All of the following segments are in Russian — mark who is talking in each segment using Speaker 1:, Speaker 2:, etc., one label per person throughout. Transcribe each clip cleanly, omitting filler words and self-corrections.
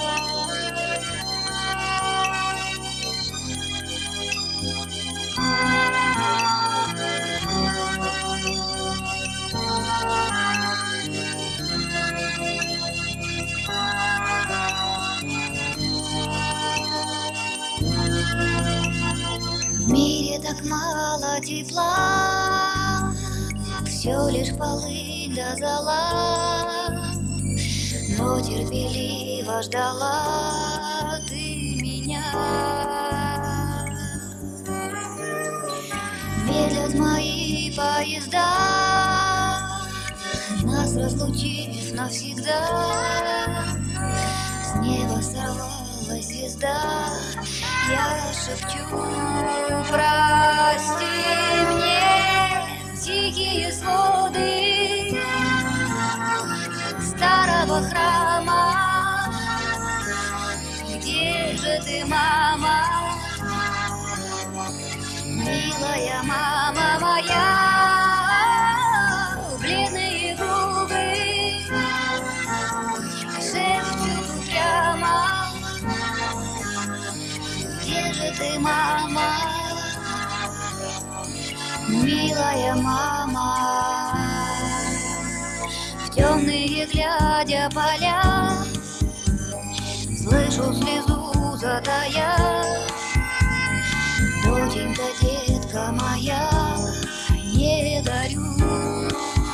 Speaker 1: В мире так мало тепла, все лишь полынь да зола, но терпеливо ждала ты меня. Медлят мои поезда, нас разлучив навсегда. С неба сорвалась звезда, я шепчу: прости мне тихие своды старого храма. Где же ты, мама, милая мама моя? Бледные губы шепчут прямо: где же ты, мама, милая мама? В темные глядя поля слышу слезу затая: доченька, детка моя, не горюй.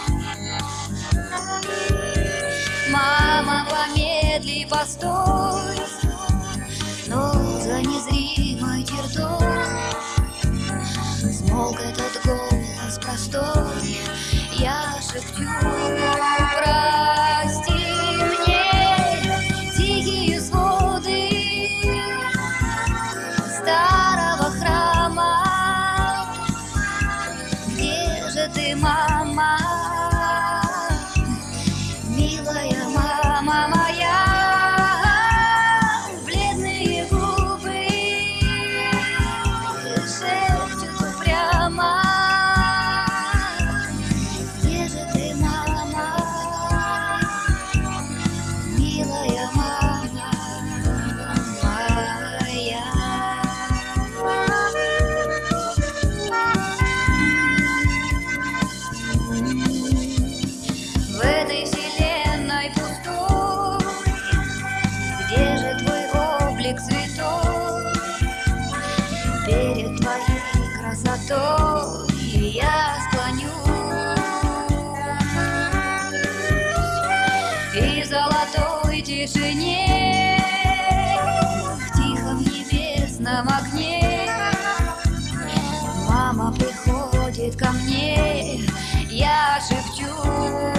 Speaker 1: Мама, помедли, постой, но за незримой чертой смолк этот голос простой. Я шепчу: прости мне тихие своды старого храма. Где же ты, мама, милая мама моя? Бледные губы шепчут прямо: где же ты, мама, милая мама моя? В этой вселенной пустой, где же твой облик святой? Перед твоей красотой я склонюсь, и в золотой тишине, в тихом небесном огне мама приходит ко мне. Я шепчу: